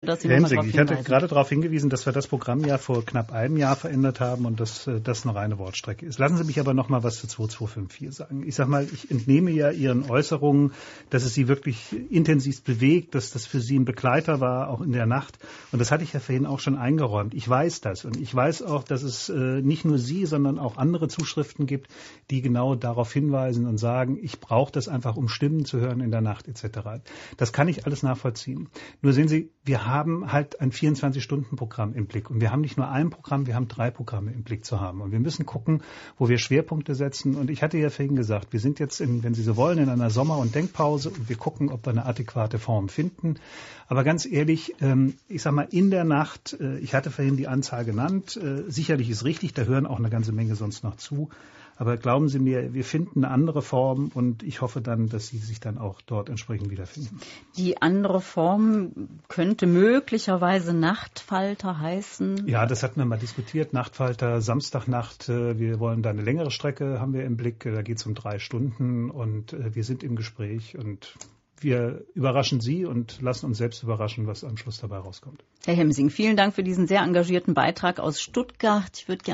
dass Sie Herr nochmal Hemsing, darauf ich hatte hinweisen. gerade darauf hingewiesen, dass wir das Programm ja vor knapp einem Jahr verändert haben und dass das eine reine Wortstrecke ist. Lassen Sie mich aber noch mal was zu 2254 sagen. Ich sag mal, ich entnehme ja Ihren Äußerungen, dass es Sie wirklich intensivst bewegt, dass das für Sie ein Begleiter war, auch in der Nacht. Und das hatte ich ja vorhin auch schon eingeräumt. Ich weiß das und ich weiß auch, dass es nicht nur Sie, sondern auch andere Zuschriften gibt, die genau darauf hinweisen und sagen, ich brauche das einfach, um Stimmen zu hören in der Nacht etc. Das kann ich alles nachvollziehen. Nur sehen Sie, wir haben halt ein 24-Stunden-Programm im Blick. Und wir haben nicht nur ein Programm, wir haben 3 Programme im Blick zu haben. Und wir müssen gucken, wo wir Schwerpunkte setzen. Und ich hatte ja vorhin gesagt, wir sind jetzt, wenn Sie so wollen, in einer Sommer- und Denkpause. Und wir gucken, ob wir eine adäquate Form finden. Aber ganz ehrlich, ich sag mal, in der Nacht, ich hatte vorhin die Anzahl genannt, sicherlich ist richtig, da hören auch eine ganze Menge sonst noch zu. Aber glauben Sie mir, wir finden eine andere Form und ich hoffe dann, dass Sie sich dann auch dort entsprechend wiederfinden. Die andere Form könnte möglicherweise Nachtfalter heißen. Ja, das hatten wir mal diskutiert. Nachtfalter, Samstagnacht. Wir wollen da eine längere Strecke, haben wir im Blick. Da geht es um 3 Stunden und wir sind im Gespräch und wir überraschen Sie und lassen uns selbst überraschen, was am Schluss dabei rauskommt. Herr Hemsing, vielen Dank für diesen sehr engagierten Beitrag aus Stuttgart. Ich würde